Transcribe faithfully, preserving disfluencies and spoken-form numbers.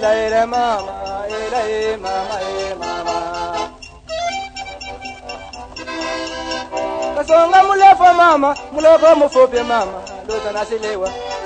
ila ila mama, ila ila mama, ila mama. Kasonga mulefo mama, mulefo mufupi mama, luta nasilewa.